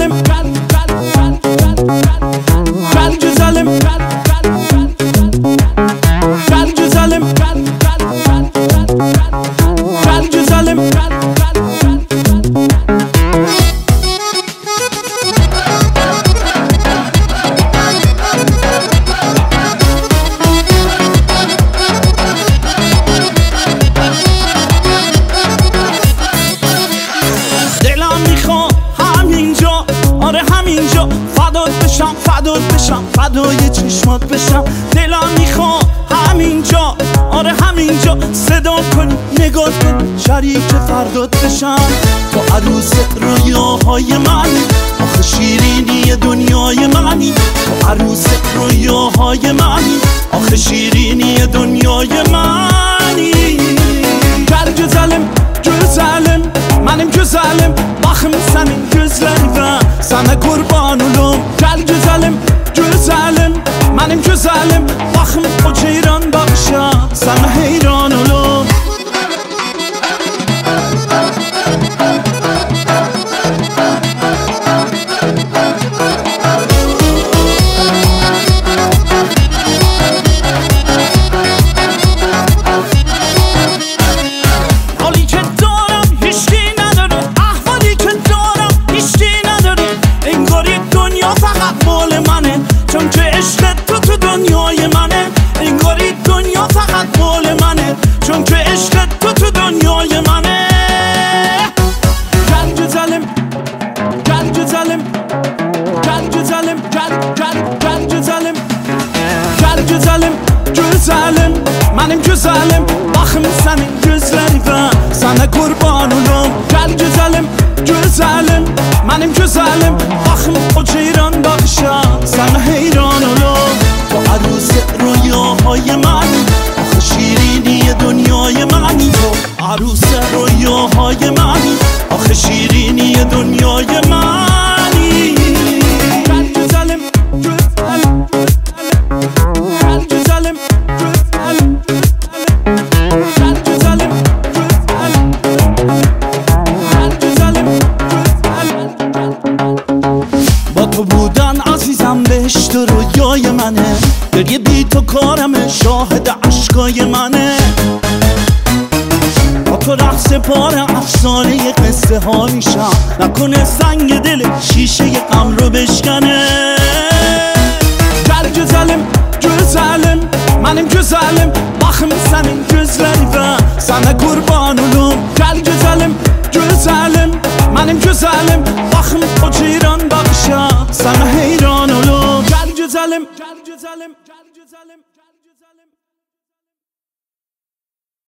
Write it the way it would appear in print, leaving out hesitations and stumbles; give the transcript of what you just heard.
güzelim, gel güzelim, gel güzelim, gel güzelim. فدای چشمات بشم، دلم میخواد همینجا، آره همینجا صدا کن، نگاه کن، شریک فردات بشم. تو عروس رویاهای منی، آخه شیرینی دنیای منی. تو عروس رویاهای منی، آخه شیرینی دنیای منی. Gel güzelim, güzelim, benim güzelim, bakım senin gözlerine, sana kurban olum. Gel güzelim, güzelim, benim güzelim, bakım o ceyran bakışa, sana heyran olum. چون که عشق تو دنیای منه، انگاری دنیا فقط مال منه. چون که عشق تو دنیای منه. Gel güzelim, gel güzelim, gel güzelim, gel güzelim, gel güzelim, güzelim, benim güzelim, bakım senin gözlerine, sana kurban olum. Gel güzelim, güzelim, benim güzelim, bakım o ceyran bakışa, sana heyran olum. تو عروس رویاهای منی، آخه شیرینی دنیای منی. تو عروس رویاهای منی، آخه شیرینی دنیای منی. Gel güzelim, güzelim, gel güzelim, gel güzelim, gel güzelim. با تو بودن عزیزم بهشت رویای منه، گریه بی تو کارمه، شاهد عشقای منه. با تو رقص پاره افسانه قصه ها میشم، نکنه سنگ دل شیشه غم رو بشکنه. Gel güzelim, güzelim, benim güzelim, bakım senin gözlerine, sana kurban olum. Gel güzelim, güzelim, benim güzelim, bakım o ceyran bakışa, sana heyran olum. Gel güzelim, gel güzelim, gel güzelim.